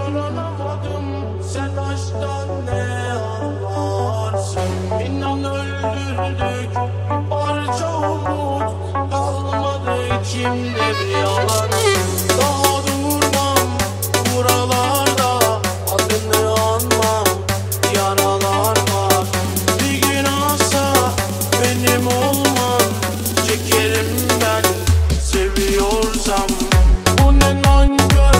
yaranamadım. Sen aşktan ne anlarsın? İnan öldürdük bir parça umut. Kalmadı içimde bir yalan. Daha durmam buralarda, adını anmam, yaralar var. Bir gün olsa benim olman, çekerim ben seviyorsam. Bu ne nankör